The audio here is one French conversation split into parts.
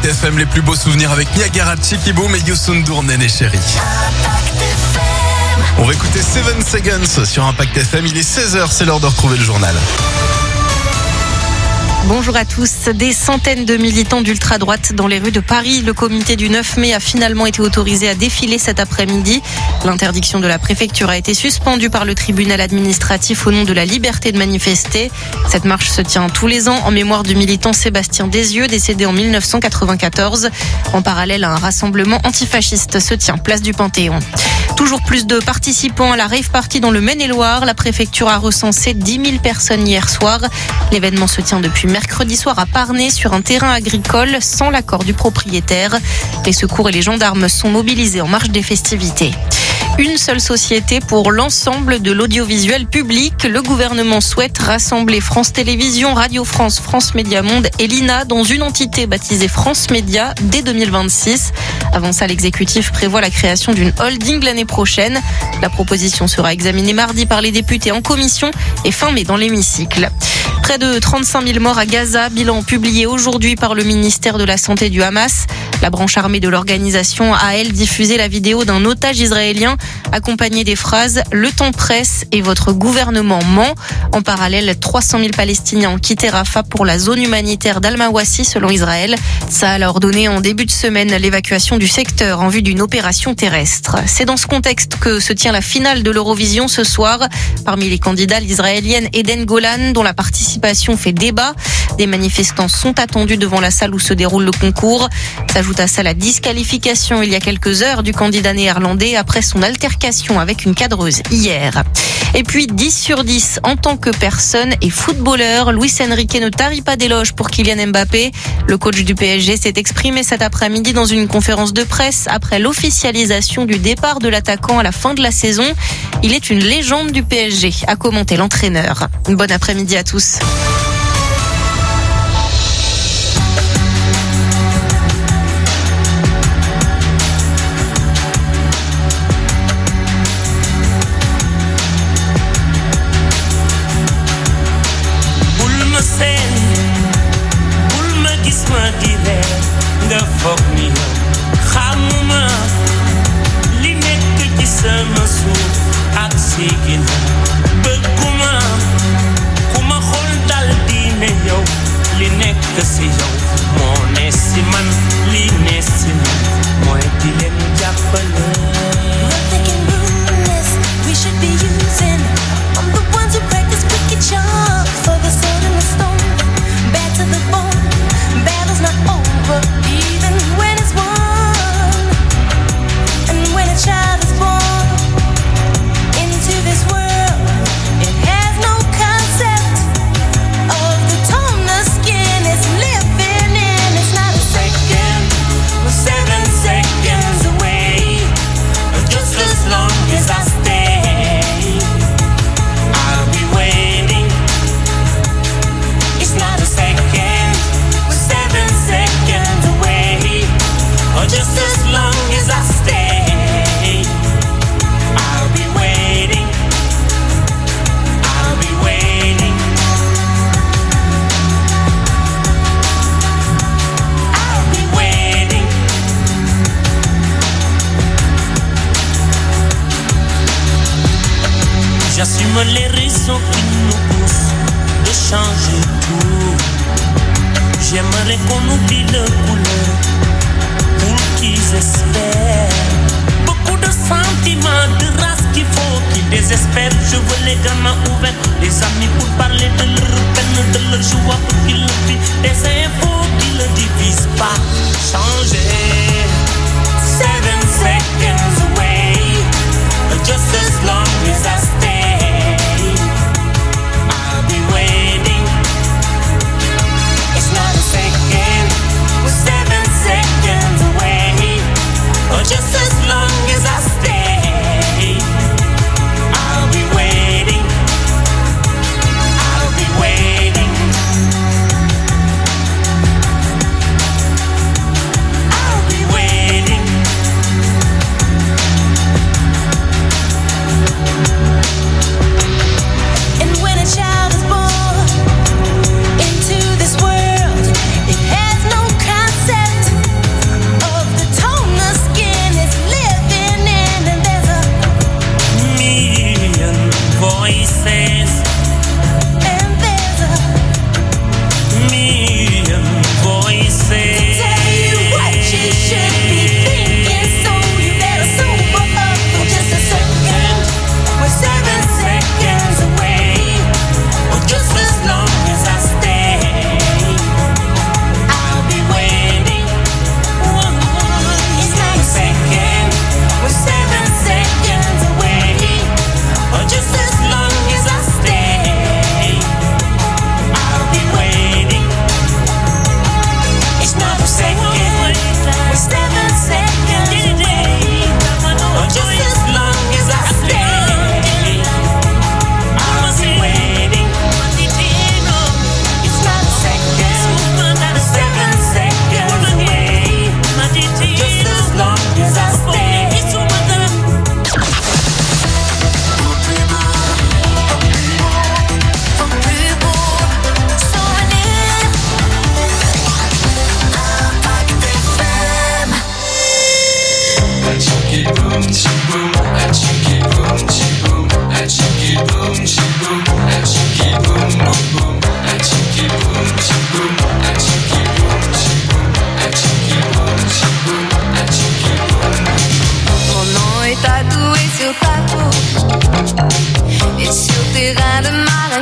FM, les plus beaux souvenirs avec Niagara, Chicky Boom et Youssou N'Dour, Néné Chéri. On va écouter 7 Seconds sur Impact FM. Il est 16h, c'est l'heure de retrouver le journal. Bonjour à tous. Des centaines de militants d'ultra-droite dans les rues de Paris. Le comité du 9 mai a finalement été autorisé à défiler cet après-midi. L'interdiction de la préfecture a été suspendue par le tribunal administratif au nom de la liberté de manifester. Cette marche se tient tous les ans en mémoire du militant Sébastien Desieux, décédé en 1994. En parallèle, un rassemblement antifasciste se tient place du Panthéon. Toujours plus de participants à la rave party dans le Maine-et-Loire. La préfecture a recensé 10 000 personnes hier soir. L'événement se tient depuis mercredi soir à Parnay sur un terrain agricole sans l'accord du propriétaire. Les secours et les gendarmes sont mobilisés en marge des festivités. Une seule société pour l'ensemble de l'audiovisuel public. Le gouvernement souhaite rassembler France Télévisions, Radio France, France Média Monde et l'INA dans une entité baptisée France Média dès 2026. Avant ça, l'exécutif prévoit la création d'une holding l'année prochaine. La proposition sera examinée mardi par les députés en commission et fin mai dans l'hémicycle. Près de 35 000 morts à Gaza, bilan publié aujourd'hui par le ministère de la Santé du Hamas. La branche armée de l'organisation a, elle, diffusé la vidéo d'un otage israélien accompagné des phrases « Le temps presse et votre gouvernement ment ». En parallèle, 300 000 Palestiniens ont quitté Rafah pour la zone humanitaire d'Al-Mawassi selon Israël. Ça a ordonné en début de semaine l'évacuation du secteur en vue d'une opération terrestre. C'est dans ce contexte que se tient la finale de l'Eurovision ce soir. Parmi les candidats, l'israélienne Eden Golan, dont la participation fait débat. Des manifestants sont attendus devant la salle où se déroule le concours. S'ajoute à ça la disqualification il y a quelques heures du candidat néerlandais après son altercation avec une cadreuse hier. Et puis 10 sur 10 en tant que personne et footballeur. Luis Enrique ne tarit pas d'éloges pour Kylian Mbappé. Le coach du PSG s'est exprimé cet après-midi dans une conférence de presse après l'officialisation du départ de l'attaquant à la fin de la saison. Il est une légende du PSG, a commenté l'entraîneur. Bon après-midi à tous. J'assume les raisons qui nous poussent de changer tout. J'aimerais qu'on oublie le couleur pour qu'ils espèrent. Beaucoup de sentiments, de race qu'il faut qu'ils désespèrent. Je veux les gamins ouverts, des amis pour parler de leur peine, de leur joie pour qu'ils le vivent. Des infos qui ne divisent pas. Changer. 7 seconds away, just as long as I stay. Just as long as I stay, I'll be waiting.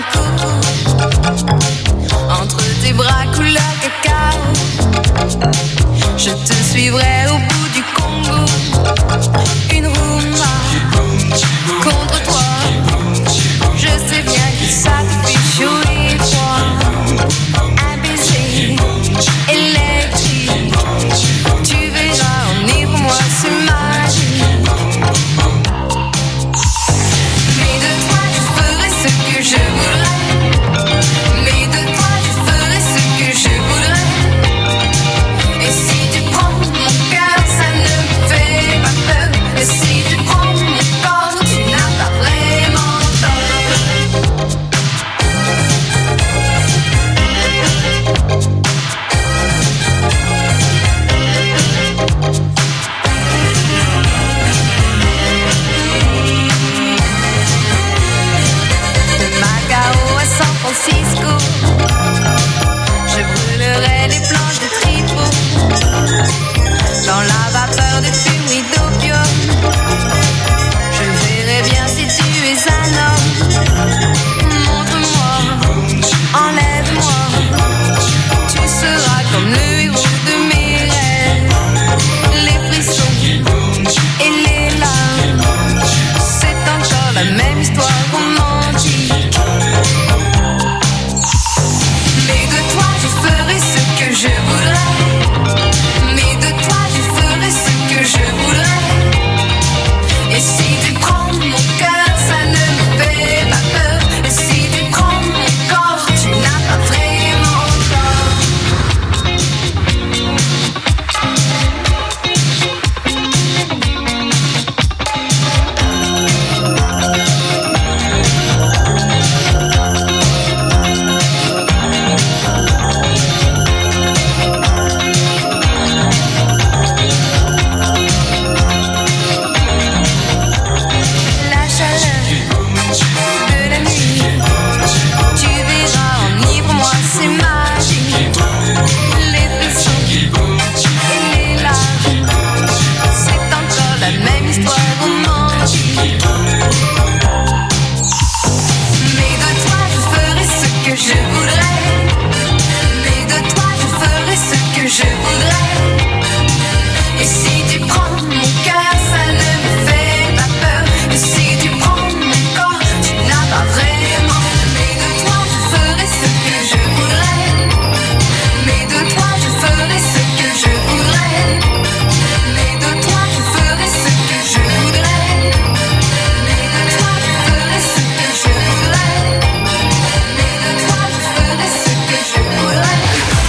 coucou. Entre tes bras couleur cacao, je te suivrai au bout du Congo. Une rumba contre toi. Je sais bien que ça te fait chaud et froid. Un baiser électrique, tu verras, enivre-moi, c'est magique. Mais de toi je ferai ce que je voudrais. Mais de toi je ferai ce que je voudrais. Et si tu prends mon cœur, ça ne me fait pas peur. Et si tu prends mon corps, tu n'as pas vraiment tort. De Macao à San Francisco, je brûlerai les planches de tripot dans la vapeur de fumée d'opium. Je verrai bien si tu es un homme. Montre-moi, enlève-moi, tu seras comme le héros de mes rêves. Les frissons et les larmes, c'est encore la même histoire romantique. Mais de toi je ferai ce que je voudrais. Mais de toi je ferai ce que je voudrais. Et si tu prends mon cœur, ça ne me fait pas peur. Et si tu prends mon corps, tu n'as pas vraiment tort. La chaleur de la nuit, tu verras, enivre-moi, c'est magique. Les frissons et les larmes, c'est encore la même histoire romantique. Mais de toi je ferai ce que je voudrais. Mais de toi je ferai ce que je voudrais. Et si tu prends mon cœur, ça ne me fait pas peur. Et si tu prends mon corps, tu n'as pas vraiment. Mais de toi je ferai ce que je voudrais. Mais de toi je ferai ce que je voudrais. Mais de toi je ferai ce que je voudrais. Mais de toi je ferai ce que je voudrais. Mais de toi je ferai ce que je voudrais.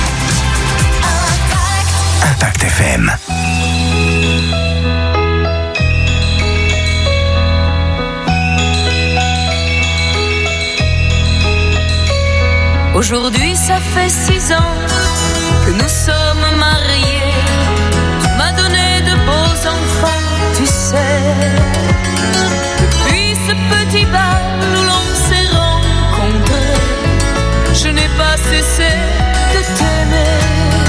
Impact FM. Aujourd'hui ça fait 6 ans que nous sommes mariés. Tu m'as donné de beaux enfants, tu sais. Depuis ce petit bal où l'on s'est rencontrés, je n'ai pas cessé de t'aimer.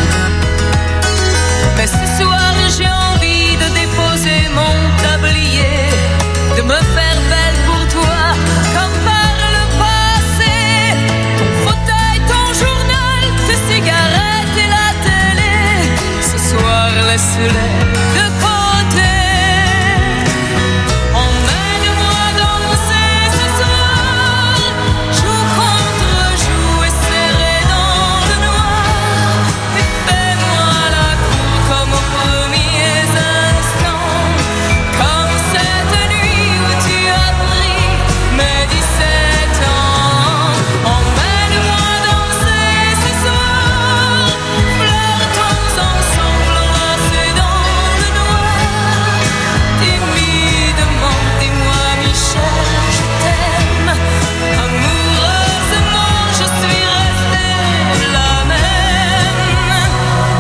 Mais ce soir j'ai envie de déposer mon tablier, de me faire belle pour toi comme par le passé. Ton fauteuil, ton journal, tes cigarettes et la télé, ce soir laisse-les de côté. Emmène-moi danser ce soir, jour contre jour et serré dans le noir. Et fais-moi la cour comme aux premiers instants, comme cette nuit où tu as pris mes 17 ans. Emmène-moi danser ce soir, flirtons ensemble enlacés dans le noir. Timidement, dis-moi Michel, je t'aime. Amoureusement, je suis restée la même.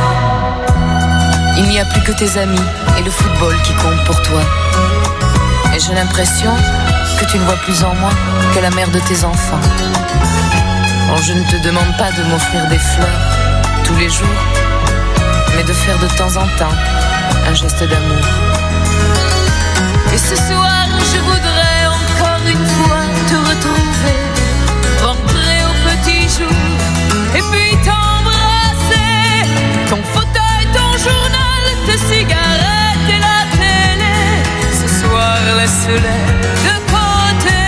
Il n'y a plus que tes amis et le football qui comptent pour toi. Et j'ai l'impression que tu ne vois plus en moi que la mère de tes enfants. Bon, je ne te demande pas de m'offrir des fleurs tous les jours, mais de faire de temps en temps un geste d'amour. Et ce soir, je voudrais encore une fois te retrouver, et puis t'embrasser. Ton fauteuil, ton journal, tes cigarettes et la télé. Ce soir, laisse-les de côté.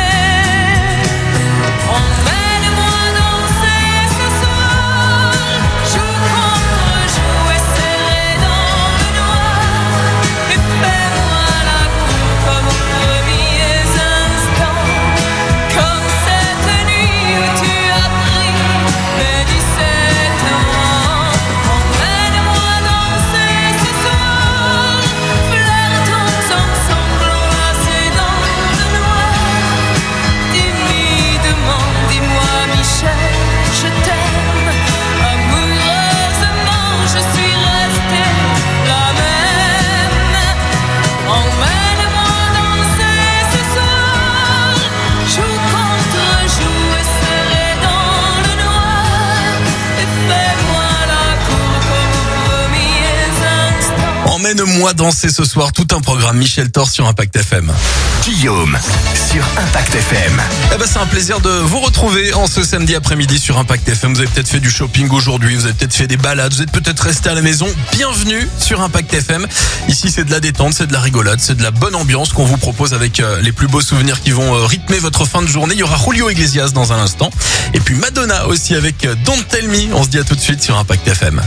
Emmène-moi danser ce soir. Joue contre joue et serré dans le noir. Et fais-moi la cour comme aux premiers instants. Comme cette nuit où tu as pris mes 17 ans. Emmène-moi danser ce soir. Flirtons ensemble enlacés dans le noir. Timidement, dis-moi Michel, je t'aime. Amoureusement, je suis restée la même. Emmène-moi danser ce soir. Joue contre joue et serré dans le noir. Et fais-moi la cour comme aux premiers instants. Emmène-moi danser ce soir, tout un programme Michel Thor sur Impact FM. Guillaume sur Impact FM. Eh ben, c'est un plaisir de vous retrouver en ce samedi après-midi sur Impact FM. Vous avez peut-être fait du shopping aujourd'hui, vous avez peut-être fait des balades, vous êtes peut-être resté à la maison. Bienvenue sur Impact FM. Ici, c'est de la détente, c'est de la rigolade, c'est de la bonne ambiance qu'on vous propose avec les plus beaux souvenirs qui vont rythmer votre fin de journée. Il y aura Julio Iglesias dans un instant. Et puis Madonna aussi avec Don't Tell Me. On se dit à tout de suite sur Impact FM.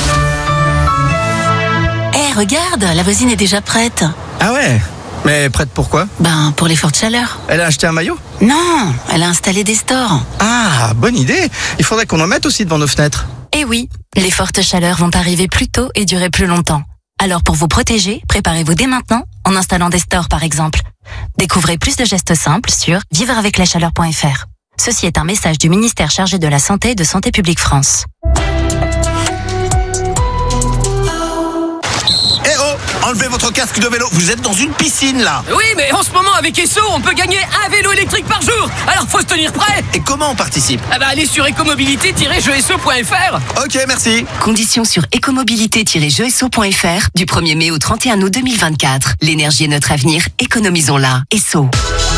Regarde, la voisine est déjà prête. Ah ouais? Mais prête pourquoi? Ben, pour les fortes chaleurs. Elle a acheté un maillot? Non, elle a installé des stores. Ah, bonne idée. Il faudrait qu'on en mette aussi devant nos fenêtres. Eh oui, les fortes chaleurs vont arriver plus tôt et durer plus longtemps. Alors pour vous protéger, préparez-vous dès maintenant en installant des stores par exemple. Découvrez plus de gestes simples sur vivreaveclachaleur.fr. Ceci est un message du ministère chargé de la Santé et de Santé publique France. Enlevez votre casque de vélo, vous êtes dans une piscine là. Oui, mais en ce moment avec Esso, on peut gagner un vélo électrique par jour. Alors faut se tenir prêt. Et comment on participe? Ah bah allez sur ecomobilité-jeesso.fr. Ok, merci. Conditions sur ecomobilité-jeesso.fr du 1er mai au 31 août 2024. L'énergie est notre avenir, économisons-la. Esso.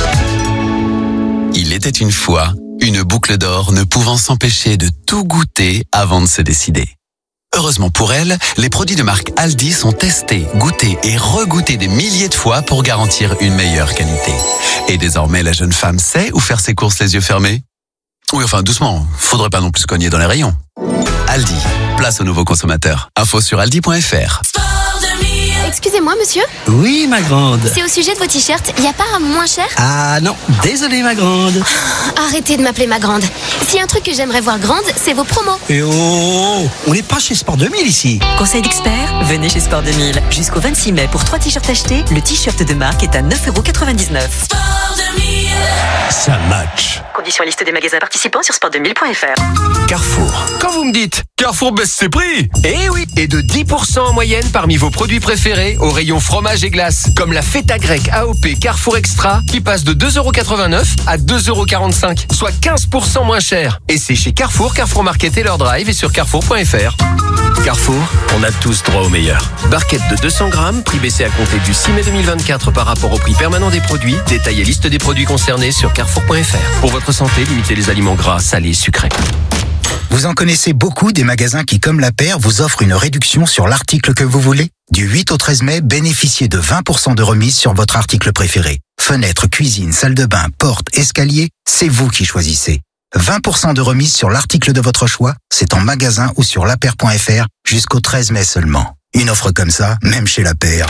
Il était une fois une boucle d'or ne pouvant s'empêcher de tout goûter avant de se décider. Heureusement pour elle, les produits de marque Aldi sont testés, goûtés et regoûtés des milliers de fois pour garantir une meilleure qualité. Et désormais, la jeune femme sait où faire ses courses les yeux fermés. Oui, enfin, doucement, faudrait pas non plus se cogner dans les rayons. Aldi, place aux nouveaux consommateurs. Info sur aldi.fr. Excusez-moi, monsieur. Oui, ma grande. C'est au sujet de vos t-shirts. Il n'y a pas un moins cher? Ah non, désolé, ma grande. Arrêtez de m'appeler ma grande. S'il y a un truc que j'aimerais voir grande, c'est vos promos. Et oh, on n'est pas chez Sport 2000 ici. Conseil d'expert, venez chez Sport 2000. Jusqu'au 26 mai, pour 3 t-shirts achetés, le t-shirt de marque est à 9,99 €. Sport 2000. Ça match. Conditions et liste des magasins participants sur sport2000.fr. Carrefour. Quand vous me dites Carrefour baisse ses prix, eh oui, et de 10% en moyenne parmi vos produits préférés au rayon fromage et glace, comme la feta grecque AOP Carrefour Extra qui passe de 2,89 € à 2,45 €, soit 15% moins cher. Et c'est chez Carrefour, Carrefour Market et leur drive et sur carrefour.fr. Carrefour, on a tous droit au meilleur. Barquette de 200 grammes, prix baissé à compter du 6 mai 2024 par rapport au prix permanent des produits. Détail et liste des produits concernés sur carrefour.fr. Pour votre santé, limitez les aliments gras, salés, sucrés. Vous en connaissez beaucoup des magasins qui, comme La Paire, vous offrent une réduction sur l'article que vous voulez? Du 8 au 13 mai, bénéficiez de 20% de remise sur votre article préféré. Fenêtre, cuisine, salle de bain, porte, escalier, c'est vous qui choisissez. 20% de remise sur l'article de votre choix, c'est en magasin ou sur lapaire.fr jusqu'au 13 mai seulement. Une offre comme ça, même chez La Paire,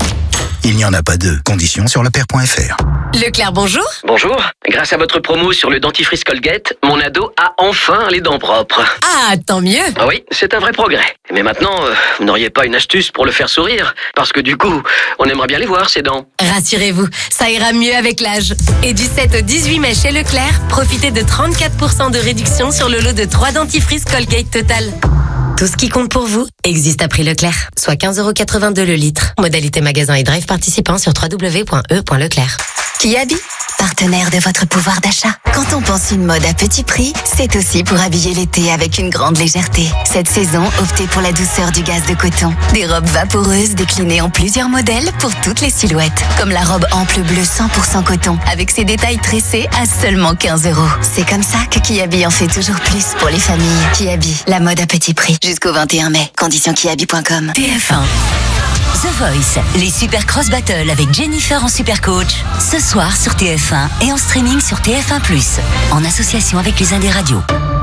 il n'y en a pas deux. Conditions sur lapaire.fr. Leclerc, bonjour. Bonjour. Grâce à votre promo sur le dentifrice Colgate, mon ado a enfin les dents propres. Ah, tant mieux. Ah oui, c'est un vrai progrès. Mais maintenant, vous n'auriez pas une astuce pour le faire sourire? Parce que du coup, on aimerait bien les voir, ces dents. Rassurez-vous, ça ira mieux avec l'âge. Et du 7 au 18 mai chez Leclerc, profitez de 34% de réduction sur le lot de 3 dentifrices Colgate Total. Tout ce qui compte pour vous existe à prix Leclerc, soit 15,82 € le litre. Modalité magasin et drive participant sur www.e.leclerc. Kiabi, partenaire de votre pouvoir d'achat. Quand on pense une mode à petit prix, c'est aussi pour habiller l'été avec une grande légèreté. Cette saison, optez pour la douceur du gaze de coton. Des robes vaporeuses déclinées en plusieurs modèles pour toutes les silhouettes. Comme la robe ample bleue 100% coton, avec ses détails tressés à seulement 15 €. C'est comme ça que Kiabi en fait toujours plus pour les familles. Kiabi, la mode à petit prix. Jusqu'au 21 mai. Conditions kiabi.com. TF1. The Voice, les Super Cross Battle avec Jennifer en super coach. Ce soir sur TF1 et en streaming sur TF1+, en association avec les Indes Radios.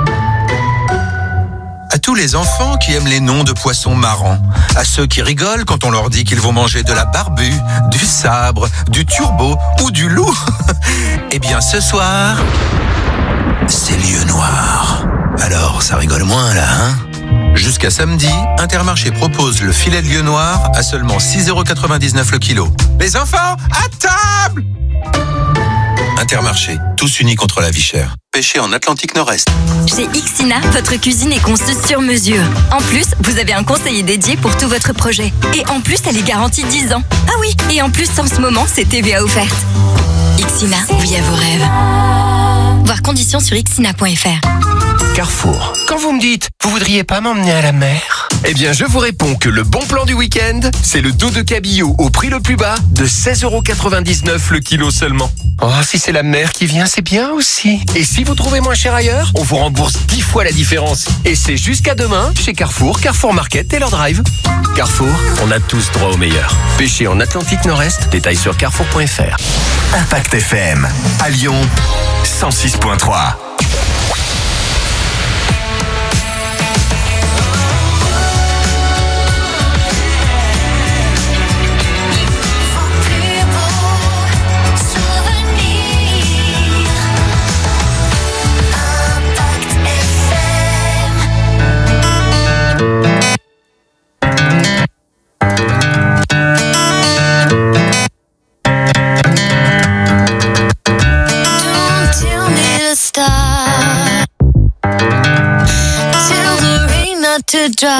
À tous les enfants qui aiment les noms de poissons marrants, à ceux qui rigolent quand on leur dit qu'ils vont manger de la barbue, du sabre, du turbo ou du loup, eh bien ce soir, c'est lieu noir. Alors ça rigole moins là, hein ? Jusqu'à samedi, Intermarché propose le filet de lieu noir à seulement 6,99 € le kilo. Les enfants, à table! Intermarché, tous unis contre la vie chère. Pêché en Atlantique Nord-Est. Chez Ixina, votre cuisine est conçue sur mesure. En plus, vous avez un conseiller dédié pour tout votre projet. Et en plus, elle est garantie 10 ans. Ah oui, et en plus, en ce moment, c'est TVA offerte. Ixina, oui à vos rêves. Voir conditions sur ixina.fr. Carrefour. Quand vous me dites, vous voudriez pas m'emmener à la mer ? Eh bien, je vous réponds que le bon plan du week-end, c'est le dos de cabillaud au prix le plus bas de 16,99 € le kilo seulement. Oh, si c'est la mer qui vient, c'est bien aussi. Et si vous trouvez moins cher ailleurs, on vous rembourse 10 fois la différence. Et c'est jusqu'à demain chez Carrefour, Carrefour Market et leur drive. Carrefour, on a tous droit au meilleur. Pêché en Atlantique Nord-Est, détails sur carrefour.fr. Impact FM, à Lyon, 106.3. To dry,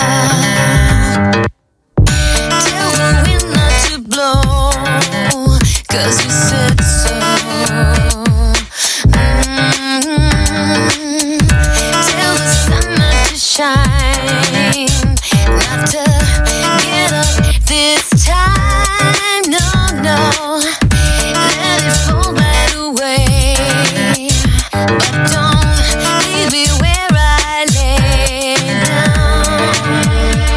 tell the wind not to blow, 'cause you said so. Tell the sun not to shine, not to get up this time, no, let it fall right away, but don't leave me where I lay down.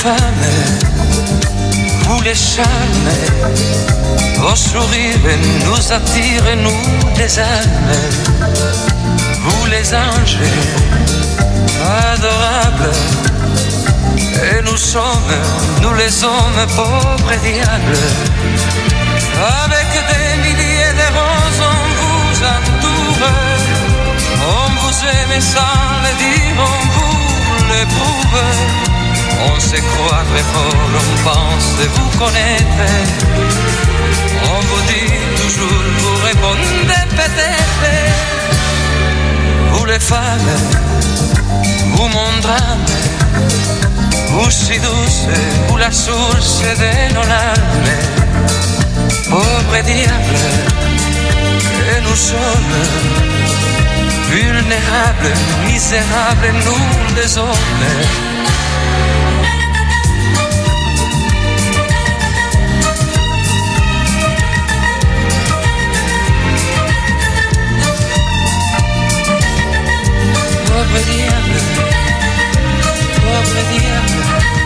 femmes, vous les charmes, vos sourires nous attirent, nous les âmes. Vous les anges, adorables, et nous sommes, nous les hommes, pauvres et diables. Avec des milliers de roses on vous entoure, on vous aime sans le dire, on vous l'éprouve. On se croit très fort, on pense vous connaître. On vous dit toujours, vous répondez peut-être. Vous les femmes, vous mon drame, vous si douce, vous la source de nos larmes. Pauvres diables, que nous sommes, vulnérables, misérables, nous les hommes. Pauvre diable, pauvre diable.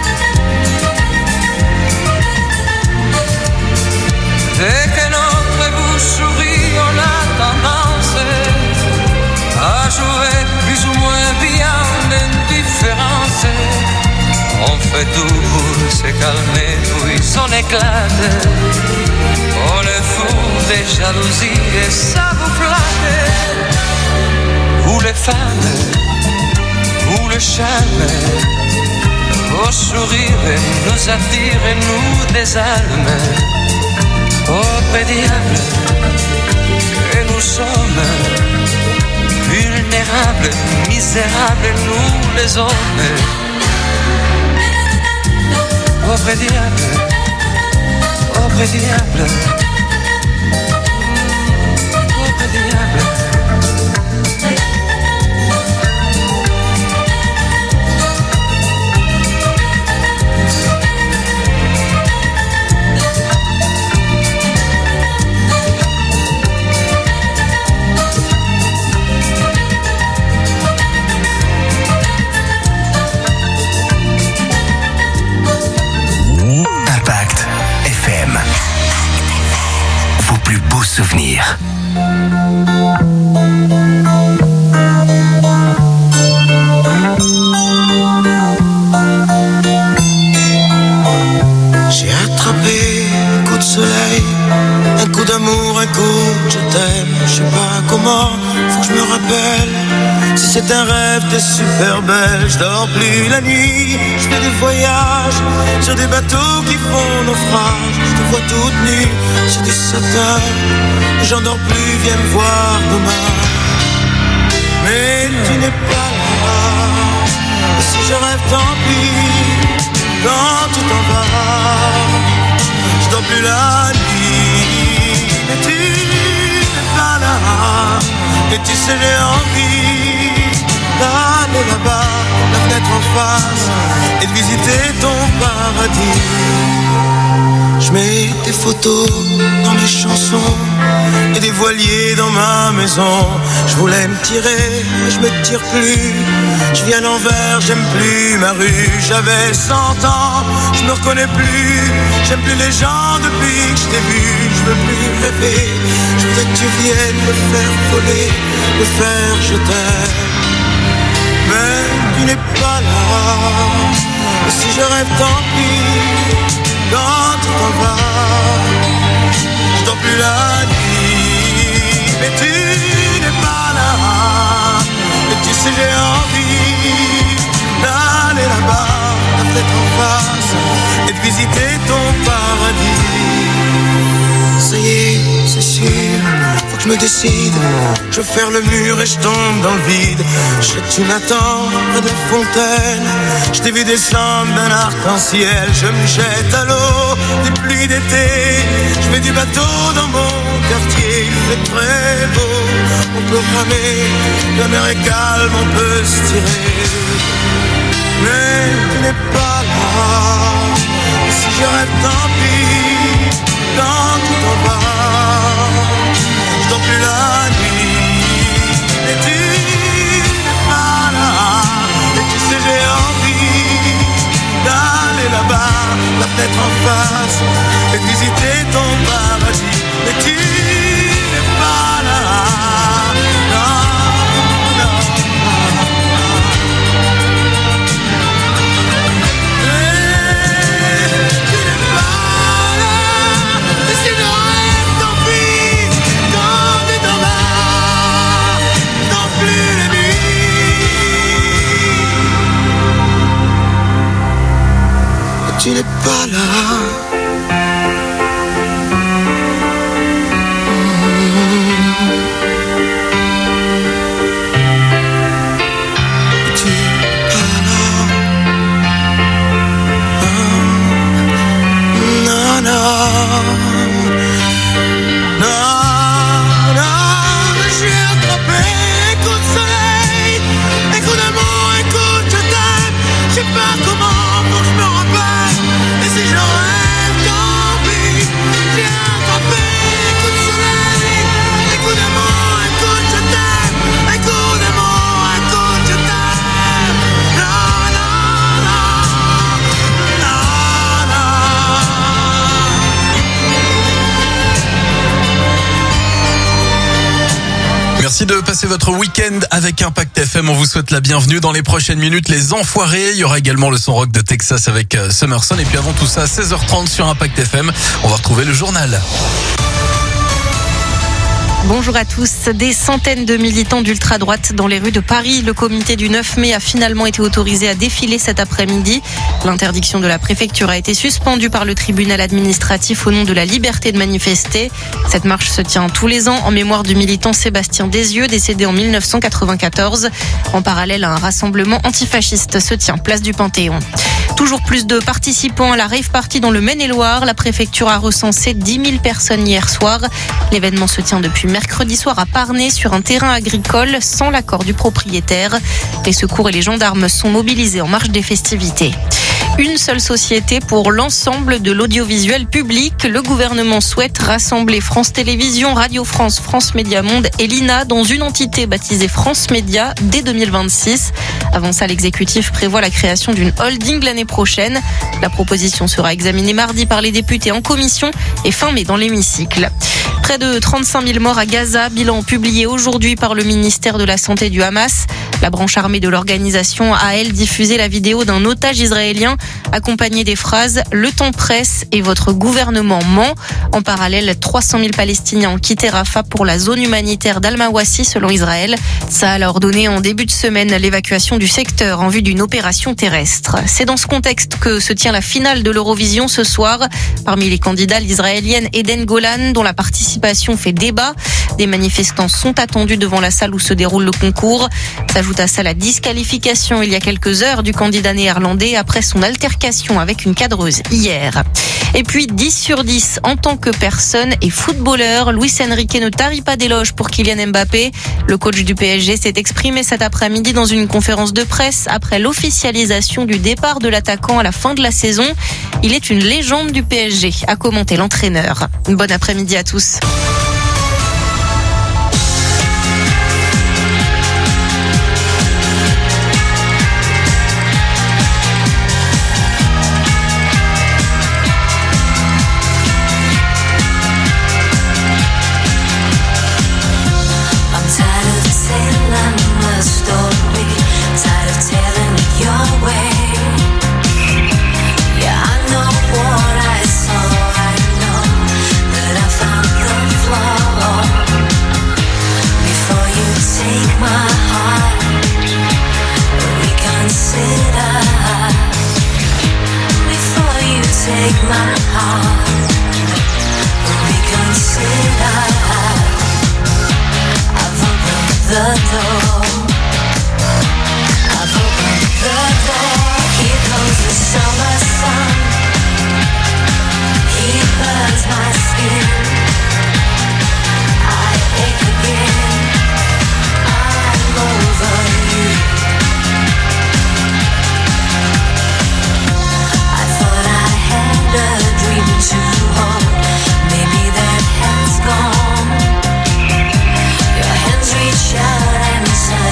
Dès que notre bouche sourit, on a tendance à jouer plus ou moins bien l'indifférence. On fait tout pour se calmer, puis on éclate. On est fou des jalousies et ça vous flatte. Vous les femmes, vous le charme, vos sourires nous attirent, nous désalment. Pauvres diables, que nous sommes, vulnérables, misérables, nous les hommes. Pauvres diables, pauvres diables, pauvres diables. Vos plus beaux souvenirs. J'ai attrapé un coup de soleil, un coup d'amour, un coup de je t'aime. Je sais pas comment, faut que je me rappelle. Si c'est un rêve, t'es super belle. Je dors plus la nuit, je fais des voyages sur des bateaux qui font naufrage. Je te vois toute nue sur du satin. J'en dors plus, viens me voir demain. Mais tu n'es pas là. Et si je rêve, tant pis. Quand tu t'en vas, je dors plus la nuit. Mais tu n'es pas là. Et tu sais, j'ai envie d'aller là-bas, la fenêtre en face, et de visiter ton paradis. Je mets des photos dans mes chansons et des voiliers dans ma maison. Je voulais me tirer, mais je me tire plus. Je vis à l'envers, j'aime plus ma rue. J'avais 100 ans, je me reconnais plus. J'aime plus les gens depuis que je t'ai vu. Je veux plus rêver, je voudrais que tu viennes me faire voler, me faire je t'aime. Mais tu n'es pas là. Et si je rêve, tant pis. Quand tu t'en vas, je dors plus la nuit. Mais tu n'es pas là. Et tu sais, j'ai envie d'aller là-bas, la fenêtre en face, et de visiter ton paradis. Ça y est, c'est sûr, faut que je me décide. Je veux faire le mur et je tombe dans le vide. Tu m'attends près de la fontaine. Je t'ai vu descendre d'un arc-en-ciel. Je me jette à l'eau des pluies d'été. Je mets du bateau dans mon quartier. Il fait très beau, on peut ramer. La mer est calme, on peut se tirer. Mais tu n'es pas là. Et si je rêve, tant pis. Quand tu t'en vas, je dors plus la nuit. Et tu n'es pas là. Et tu sais, j'ai envie d'aller là. tu n'es pas là. Merci de passer votre week-end avec Impact FM. On vous souhaite la bienvenue dans les prochaines minutes. Les Enfoirés. Il y aura également le son rock de Texas avec Summerson. Et puis avant tout ça, 16h30 sur Impact FM, on va retrouver le journal. Bonjour à tous. Des centaines de militants d'ultra-droite dans les rues de Paris. Le comité du 9 mai a finalement été autorisé à défiler cet après-midi. L'interdiction de la préfecture a été suspendue par le tribunal administratif au nom de la liberté de manifester. Cette marche se tient tous les ans en mémoire du militant Sébastien Desieux, décédé en 1994. En parallèle, un rassemblement antifasciste se tient place du Panthéon. Toujours plus de participants à la rave party dans le Maine-et-Loire. La préfecture a recensé 10 000 personnes hier soir. L'événement se tient depuis mercredi soir à Parnay sur un terrain agricole sans l'accord du propriétaire. Les secours et les gendarmes sont mobilisés en marge des festivités. Une seule société pour l'ensemble de l'audiovisuel public. Le gouvernement souhaite rassembler France Télévisions, Radio France, France Média Monde et l'INA dans une entité baptisée France Média dès 2026. Avant ça, l'exécutif prévoit la création d'une holding l'année prochaine. La proposition sera examinée mardi par les députés en commission et fin mai dans l'hémicycle. Près de 35 000 morts à Gaza, bilan publié aujourd'hui par le ministère de la Santé du Hamas. La branche armée de l'organisation a, elle, diffusé la vidéo d'un otage israélien accompagné des phrases « Le temps presse et votre gouvernement ment ». En parallèle, 300 000 Palestiniens ont quitté Rafah pour la zone humanitaire d'Al-Mawassi selon Israël. Ça a ordonné en début de semaine l'évacuation du secteur en vue d'une opération terrestre. C'est dans ce contexte que se tient la finale de l'Eurovision ce soir. Parmi les candidats, l'israélienne Eden Golan, dont la participation fait débat. Des manifestants sont attendus devant la salle où se déroule le concours. S'ajoute à ça la disqualification il y a quelques heures du candidat néerlandais après son altercation avec une cadreuse hier. Et puis 10 sur 10 en tant que personne et footballeur. Luis Enrique ne tarit pas d'éloges pour Kylian Mbappé. Le coach du PSG s'est exprimé cet après-midi dans une conférence de presse après l'officialisation du départ de l'attaquant à la fin de la saison. Il est une légende du PSG, a commenté l'entraîneur. Bon après-midi à tous. Your hands reach out and inside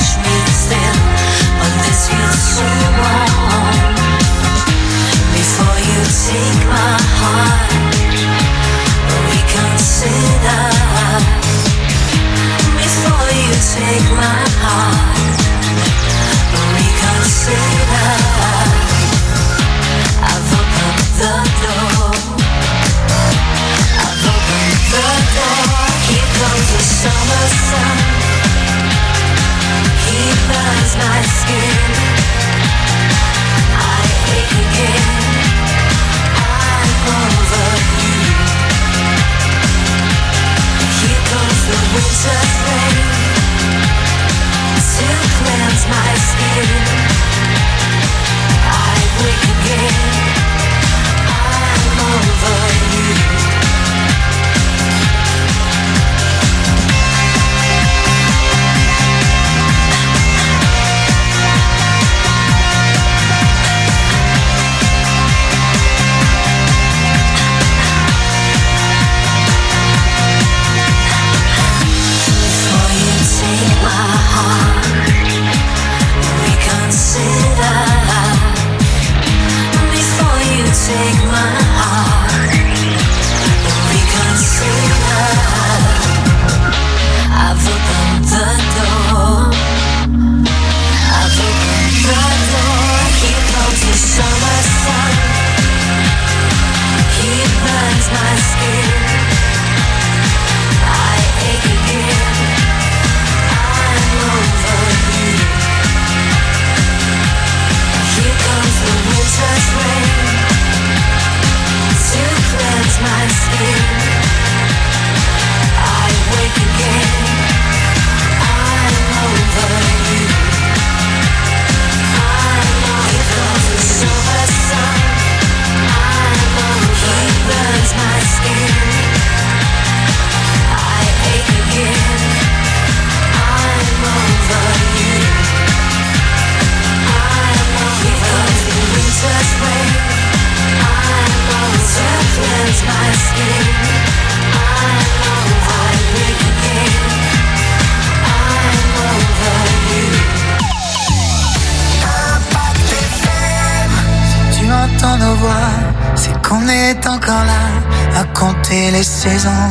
et les saisons.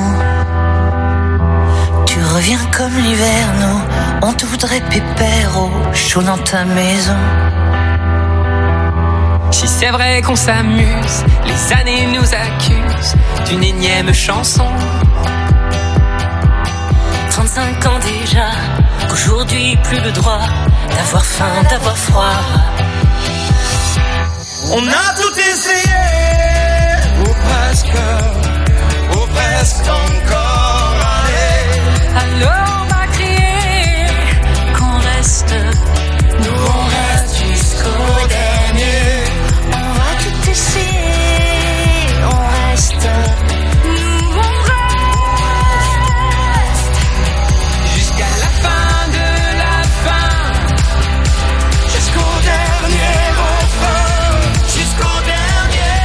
Tu reviens comme l'hiver, nous, on te voudrait pépère au chaud dans ta maison. Si c'est vrai qu'on s'amuse, les années nous accusent d'une énième chanson. 35 ans déjà, qu'aujourd'hui plus le droit d'avoir faim, d'avoir froid. On a tout essayé, ou presque encore. Allez, alors on va crier qu'on reste. Nous on reste jusqu'au dernier. On va tout essayer, on reste. Nous on reste jusqu'à la fin de la fin, jusqu'au dernier refrain, jusqu'au dernier.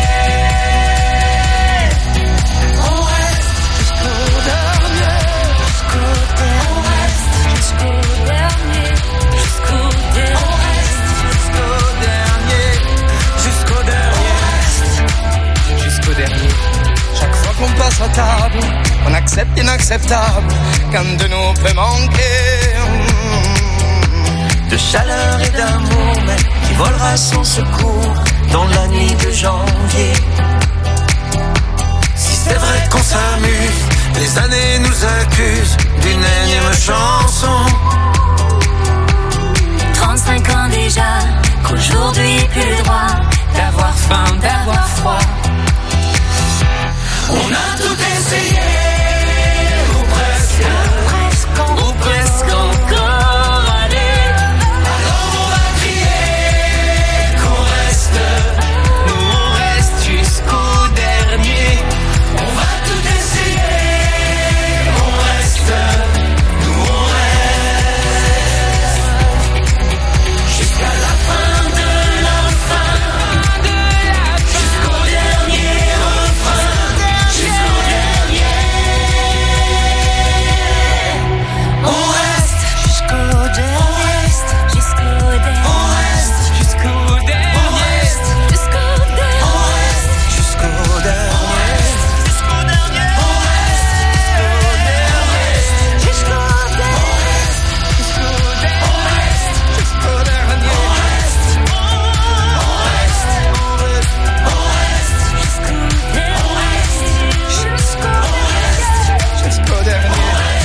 On reste jusqu'au dernier, jusqu'au dernier, jusqu'au dernier, on reste jusqu'au dernier, jusqu'au dernier. Chaque fois qu'on passe à table, on accepte l'inacceptable, qu'un de nous peut manquer. De chaleur et d'amour, mais qui volera sans secours dans la nuit de janvier. Si c'est vrai qu'on s'amuse, les années nous accusent d'une énième chanson. 35 ans déjà, qu'aujourd'hui plus le droit D'avoir faim, d'avoir froid. On a tout essayé, ou presque encore. Allez, alors on va crier qu'on reste. Nous on reste jusqu'au dernier. On va tout essayer, on reste. Nous on reste jusqu'à la fin de la fin, jusqu'au dernier refrain, jusqu'au dernier. On reste jusqu'au dernier, jusqu'au dernier. on reste Jusqu'au dernier. on reste jusqu'au dernier, on reste jusqu'au dernier, on reste jusqu'au dernier, on reste jusqu'au dernier.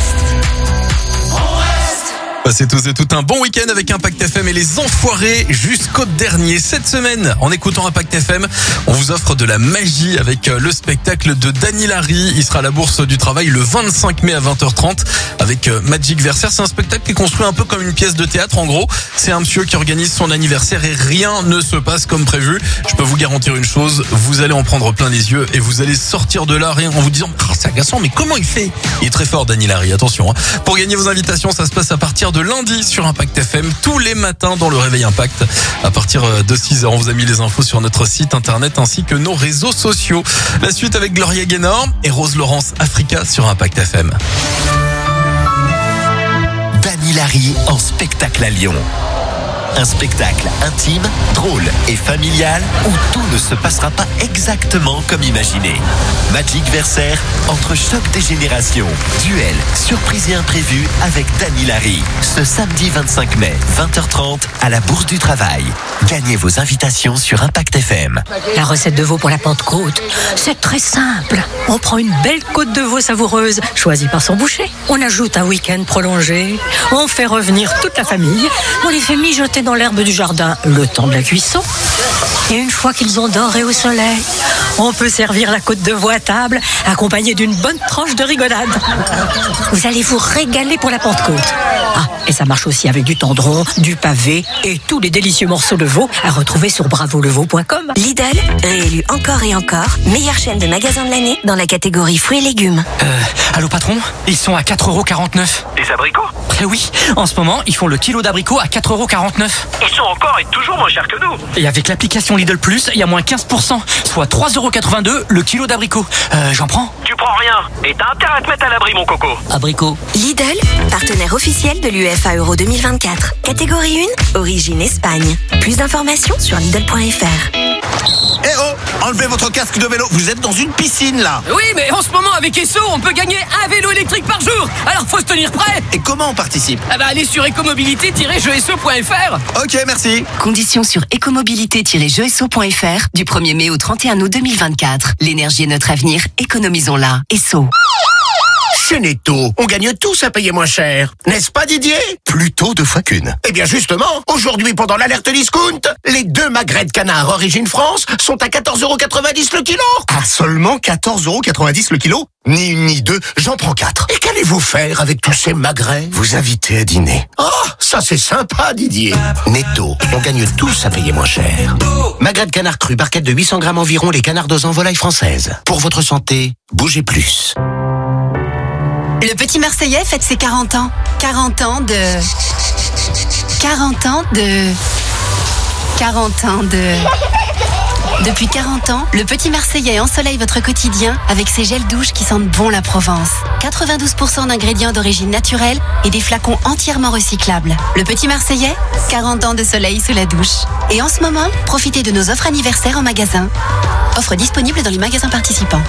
Passez tous et toutes un bon week-end avec Impact FM et les enfoirés jusqu'au dernier. Cette semaine, en écoutant Impact FM, on vous offre de la magie avec le spectacle de Dany Larry. Il sera à la Bourse du Travail le 25 mai à 20h30 avec Magic Versaire. C'est un spectacle qui est construit un peu comme une pièce de théâtre. En gros, c'est un monsieur qui organise son anniversaire et rien ne se passe comme prévu. Je peux vous garantir une chose, vous allez en prendre plein les yeux et vous allez sortir de là rien en vous disant « c'est agaçant, mais comment il fait ?» Il est très fort, Dany Larry, attention. Pour gagner vos invitations, ça se passe à partir de lundi sur Impact FM, tous les matins dans le Réveil Impact. À partir de 6h, on vous a mis les infos sur notre site internet ainsi que nos réseaux sociaux. La suite avec Gloria Gaynor et Rose Laurence Africa sur Impact FM. Dany Larry en spectacle à Lyon. Un spectacle intime, drôle et familial où tout ne se passera pas exactement comme imaginé. Magic Versaire, entre choc des générations, duel, surprise et imprévu avec Dany Larry. Ce samedi 25 mai, 20h30 à la Bourse du Travail. Gagnez vos invitations sur Impact FM. La recette de veau pour la Pentecôte, c'est très simple. On prend une belle côte de veau savoureuse, choisie par son boucher. On ajoute un week-end prolongé. On fait revenir toute la famille. On les fait mijoter dans l'herbe du jardin le temps de la cuisson. Et une fois qu'ils ont doré au soleil, on peut servir la côte de veau à table, accompagnée d'une bonne tranche de rigolade. Vous allez vous régaler pour la Pentecôte. Ah, et ça marche aussi avec du tendron, du pavé et tous les délicieux morceaux de veau à retrouver sur bravoleveau.com. Lidl, réélu encore et encore, meilleure chaîne de magasins de l'année dans la catégorie fruits et légumes. Allô patron, ils sont à 4,49 €. Des abricots? Eh oui, en ce moment, ils font le kilo d'abricots à 4,49 €. Ils sont encore et toujours moins chers que nous. Et avec l'application Lidl Plus, il y a moins 15%, soit 3,82 € le kilo d'abricots. J'en prends? Tu prends rien. Et t'as intérêt à te mettre à l'abri, mon coco. Abricots. Lidl, partenaire officiel de l'UEFA Euro 2024. Catégorie 1, origine Espagne. Plus d'informations sur Lidl.fr. Eh oh, enlevez votre casque de vélo, vous êtes dans une piscine là. Oui, mais en ce moment avec Esso, on peut gagner un vélo électrique par jour. Alors faut se tenir prêt. Et comment on participe? Allez sur ecomobilité-jeesso.fr. Ok, merci. Conditions sur ecomobilité-jeesso.fr du 1er mai au 31 août 2024. L'énergie est notre avenir, économisons-la. Esso. Chez Netto, on gagne tous à payer moins cher. N'est-ce pas, Didier? Plutôt 2 fois qu'une. Eh bien justement, aujourd'hui pendant l'alerte discount, les 2 magrets de canard origine France sont à 14,90 € le kilo. Ah, seulement 14,90 € le kilo? Ni une ni deux, j'en prends 4. Et qu'allez-vous faire avec tous ces magrets? Vous invitez à dîner. Oh, ça c'est sympa, Didier. Netto, on gagne tous à payer moins cher. Magret de canard cru, barquette de 800 grammes environ, les canards en volaille française. Pour votre santé, bougez plus. Le petit Marseillais fête ses 40 ans. 40 ans de... Depuis 40 ans, le petit Marseillais ensoleille votre quotidien avec ses gels douches qui sentent bon la Provence. 92% d'ingrédients d'origine naturelle et des flacons entièrement recyclables. Le petit Marseillais, 40 ans de soleil sous la douche. Et en ce moment, profitez de nos offres anniversaires en magasin. Offres disponibles dans les magasins participants.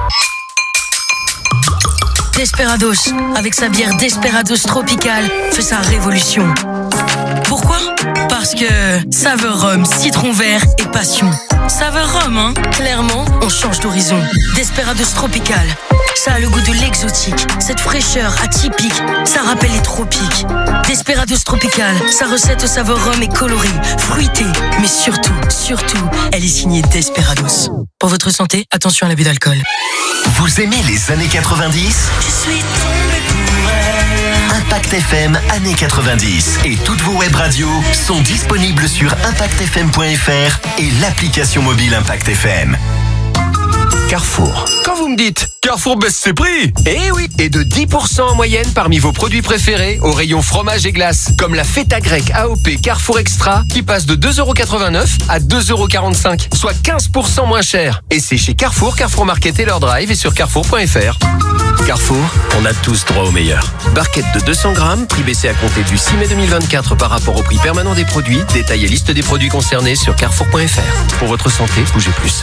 Desperados, avec sa bière Desperados Tropical, fait sa révolution. Pourquoi? Parce que saveur rhum, citron vert et passion. Saveur rhum, hein? Clairement, on change d'horizon. Desperados Tropical, ça a le goût de l'exotique. Cette fraîcheur atypique, ça rappelle les tropiques. Desperados Tropical, sa recette au saveur rhum est colorée, fruitée, mais surtout, elle est signée Desperados. Pour votre santé, attention à l'abus d'alcool. Vous aimez les années 90? Je suis tombé pour elle. Impact FM années 90 et toutes vos web radios sont disponibles sur impactfm.fr et l'application mobile Impact FM. Carrefour. Quand vous me dites Carrefour baisse ses prix, eh oui, et de 10% en moyenne parmi vos produits préférés au rayon fromage et glace, comme la feta grecque AOP Carrefour Extra qui passe de 2,89 € à 2,45 €, soit 15% moins cher. Et c'est chez Carrefour, Carrefour Market et leur drive et sur carrefour.fr. Carrefour, on a tous droit au meilleur. Barquette de 200 grammes, prix baissé à compter du 6 mai 2024 par rapport au prix permanent des produits. Détail et liste des produits concernés sur carrefour.fr. Pour votre santé, bougez plus.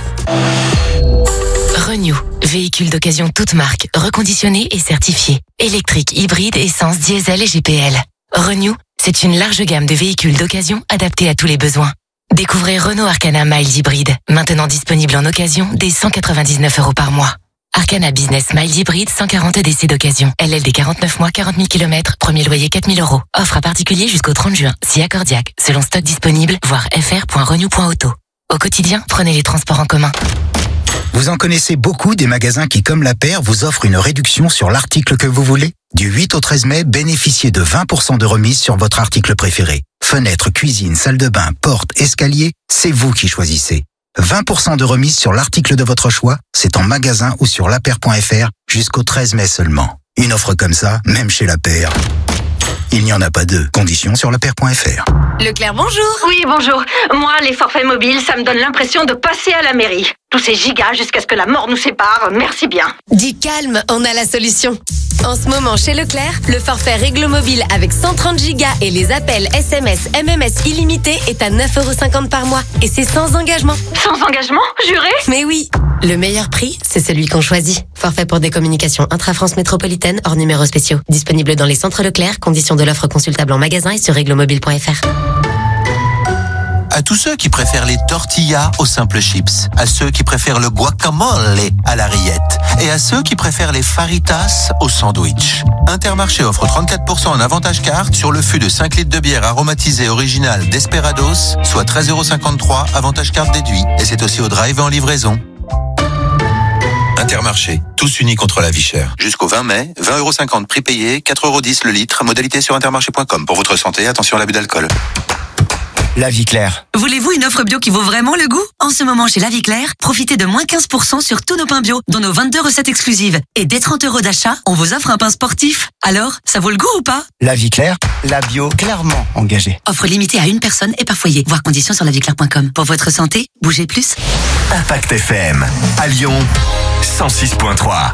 Renew, véhicule d'occasion toute marque, reconditionné et certifié. Électrique, hybride, essence, diesel et GPL. Renew, c'est une large gamme de véhicules d'occasion adaptés à tous les besoins. Découvrez Renault Arcana Miles Hybride, maintenant disponible en occasion dès 199 € par mois. Arcana Business Miles Hybride, 140 EDC d'occasion. LLD 49 mois, 40 000 km, premier loyer 4 000 €. Offre à particulier jusqu'au 30 juin, si accordiaque, selon stock disponible, voir fr.renew.auto. Au quotidien, prenez les transports en commun. Vous en connaissez beaucoup des magasins qui, comme la paire, vous offrent une réduction sur l'article que vous voulez? Du 8 au 13 mai, bénéficiez de 20% de remise sur votre article préféré. Fenêtre, cuisine, salle de bain, porte, escalier, c'est vous qui choisissez. 20% de remise sur l'article de votre choix, c'est en magasin ou sur lapaire.fr jusqu'au 13 mai seulement. Une offre comme ça, même chez La Paire, il n'y en a pas deux. Conditions sur lapaire.fr. Leclerc, bonjour. Oui, bonjour. Moi, les forfaits mobiles, ça me donne l'impression de passer à la mairie. Tous ces gigas jusqu'à ce que la mort nous sépare, merci bien. Du calme, on a la solution. En ce moment, chez Leclerc, le forfait Réglo Mobile avec 130 gigas et les appels SMS, MMS illimités est à 9,50 € par mois. Et c'est sans engagement. Sans engagement? Juré? Mais oui. Le meilleur prix, c'est celui qu'on choisit. Forfait pour des communications intra-France métropolitaine hors numéros spéciaux. Disponible dans les centres Leclerc. Conditions de l'offre consultable en magasin et sur reglomobile.fr. À tous ceux qui préfèrent les tortillas aux simples chips, à ceux qui préfèrent le guacamole à la rillette et à ceux qui préfèrent les faritas au sandwich. Intermarché offre 34% en avantage carte sur le fût de 5 litres de bière aromatisée originale Desperados, soit 13,53 € avantage carte déduit. Et c'est aussi au drive et en livraison. Intermarché, tous unis contre la vie chère. Jusqu'au 20 mai, 20,50 € prix payé, 4,10 € le litre, modalité sur intermarché.com. Pour votre santé, attention à l'abus d'alcool. La Vie Claire. Voulez-vous une offre bio qui vaut vraiment le goût? En ce moment, chez La Vie Claire, profitez de moins 15% sur tous nos pains bio, dont nos 22 recettes exclusives. Et dès 30 € d'achat, on vous offre un pain sportif. Alors, ça vaut le goût ou pas? La Vie Claire, la bio clairement engagée. Offre limitée à une personne et par foyer. Voir conditions sur laviclaire.com. Pour votre santé, bougez plus. Impact FM. À Lyon, 106.3.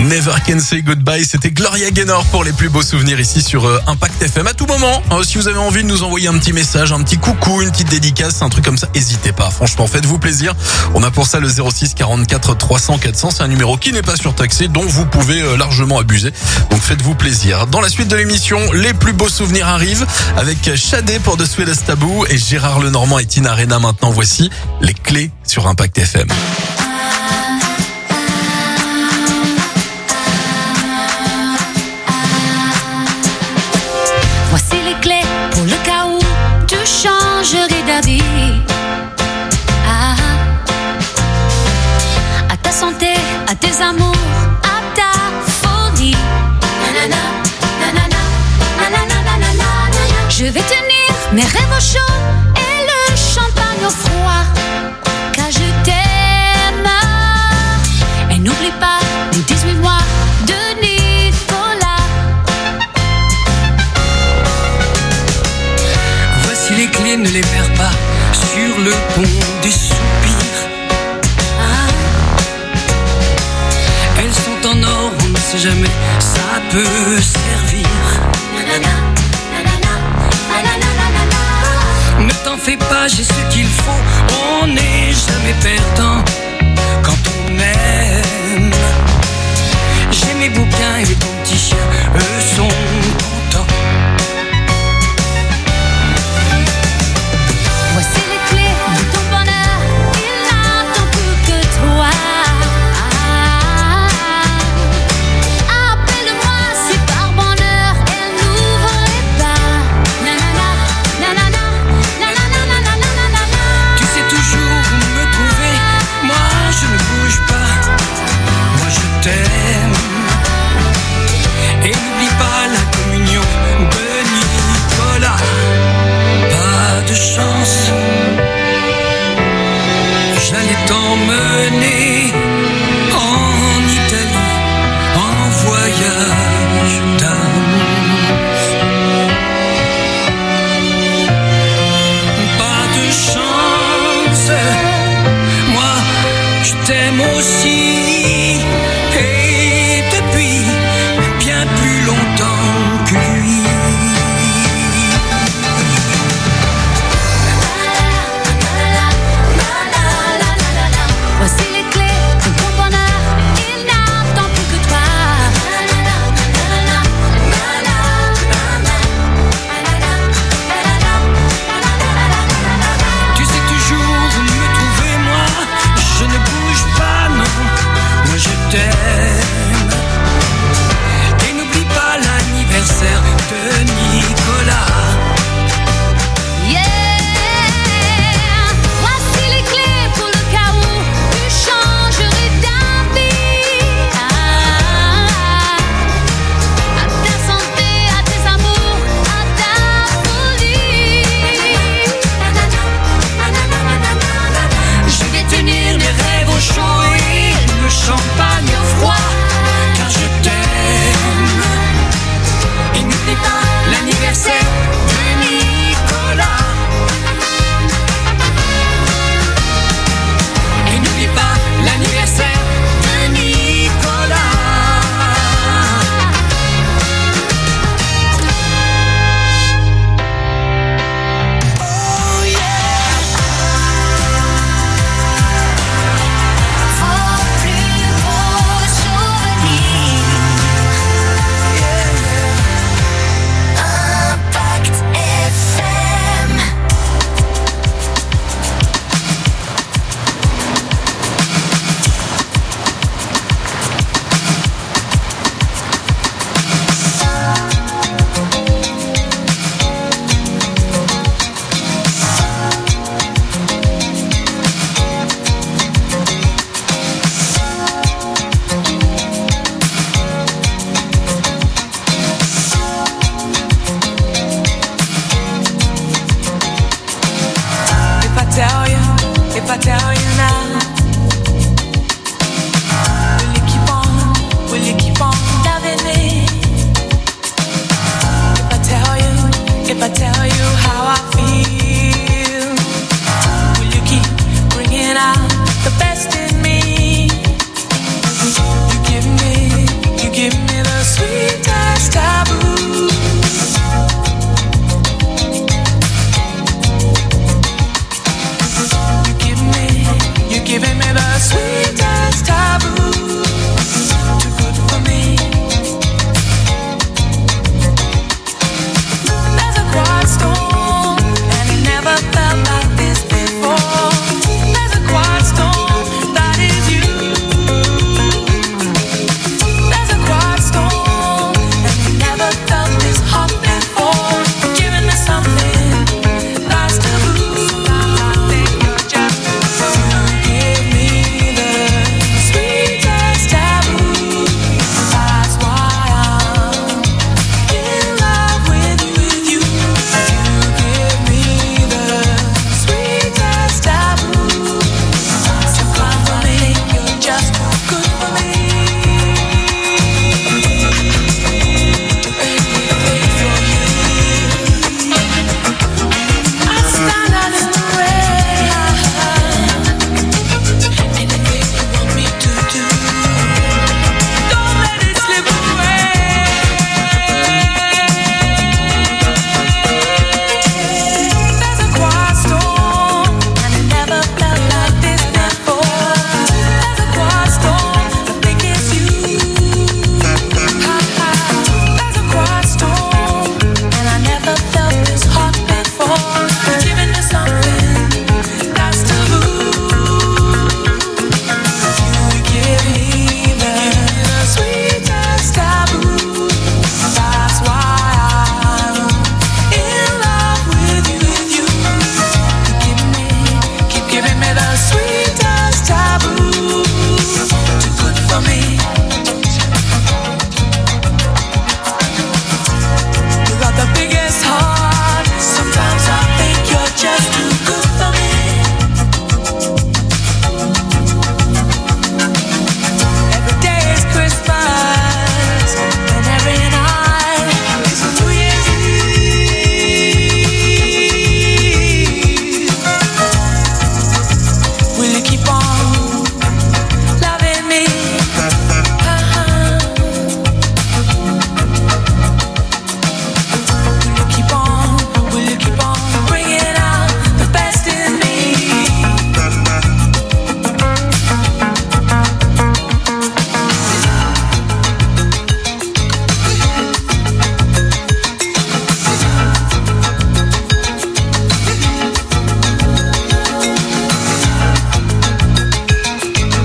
Never Can Say Goodbye, c'était Gloria Gaynor pour les plus beaux souvenirs ici sur Impact FM. À tout moment, si vous avez envie de nous envoyer un petit message, un petit coucou, une petite dédicace, un truc comme ça, n'hésitez pas. Franchement, faites-vous plaisir. On a pour ça le 06 44 300 400. C'est un numéro qui n'est pas surtaxé, dont vous pouvez largement abuser. Donc faites-vous plaisir. Dans la suite de l'émission, les plus beaux souvenirs arrivent avec Shadé pour The Sweetest Taboo et Gérard Lenormand et Tina Arena. Maintenant, voici les clés sur Impact FM. Voici les clés pour le cas où tu changerais d'avis. À ta santé, à tes amours, à ta folie. Nanana, nanana, nanana, nanana. Je vais tenir mes rêves au chaud et le champagne au froid, car je t'aime. Et n'oublie pas les 18 mois de Nicolas. Voici les clés, ne les perds pas sur le pont des soupirs. Elles sont en or, on ne sait jamais, ça peut servir. Ne t'en fais pas, j'ai ce qu'il faut, on n'est jamais perdant quand on aime. J'ai mes bouquins et ton petit chien, eux sont contents. Voici les clés de ton bonheur, il n'attend plus que toi. Appelle-moi si par bonheur elle n'ouvrait pas. Nanana, nanana, nanana, nanana, nanana. Tu sais toujours où me trouver, moi je ne bouge pas, moi je t'aime. Et n'oublie pas la communion de Nicolas. Pas de chance, j'allais t'emmener en Italie, en voyage d'amour. Pas de chance, moi je t'aime aussi, et depuis bien plus longtemps que lui. Voici les clés de ton bonheur, il n'attend plus que toi. Tu sais toujours où me trouver, moi je ne bouge pas, non, moi je t'aime.